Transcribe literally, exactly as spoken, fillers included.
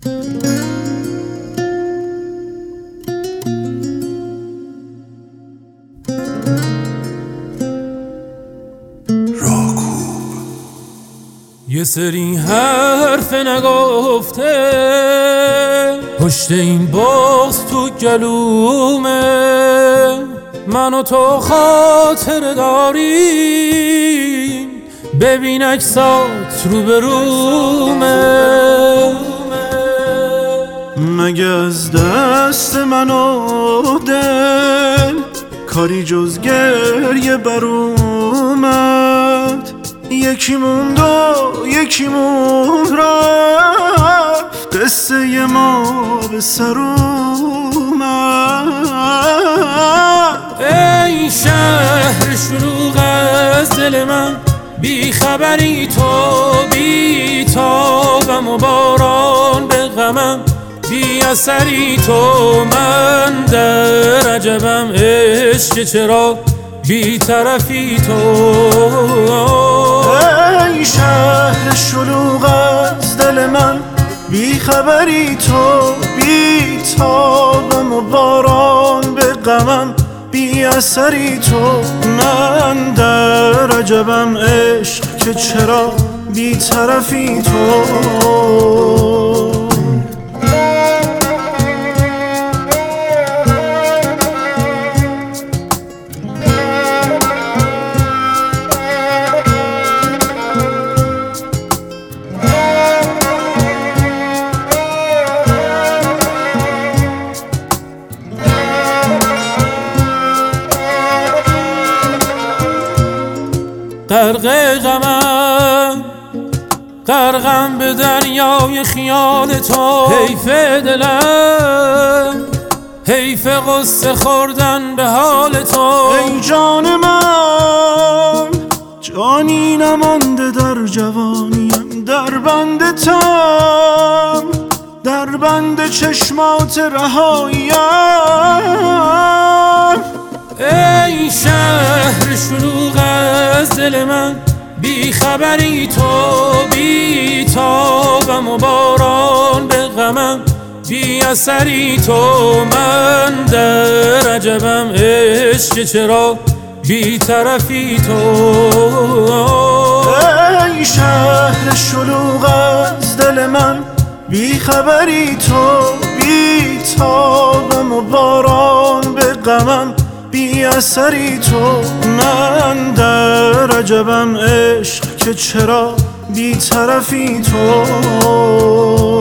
یه سری حرف نگفته پشت این باز تو گلومه، من و تو خاطر داریم، ببین عکسات رو برومه. مگه از دست من و دل کاری جز گریه بر اومد؟ یکی موند و یکی موند رفت، قصه ما به سر اومد. ای شهر شلوغ از دل من، بی خبری تو بی تابم و باران به غمم، بی اثری تو من در عجبم. عشق چرا بی طرفی تو؟ ای شهر شلوغ از دل من، بی خبری تو بی تابم و باران به غمم، بی اثری تو من در عجبم. عشق که چرا بی طرفی تو؟ غرق غمم غرقم به دریای خیال تو، حیف دلم حیف غصه خوردن به حال تو. ای جان من جانی نمانده در جوانیم، در بند تم در بند چشمات رهاییم. ای شهر شلوغ از دل من، بی خبری تو بی تابم و باران به غمم، بی اثری تو من در عجبم. عشق چرا بی طرفی تو؟ ای شهر شلوغ از دل من، بی خبری تو بی تابم و باران به غمم، بی اثری تو من در عجبم. عشق که چرا بی طرفی تو؟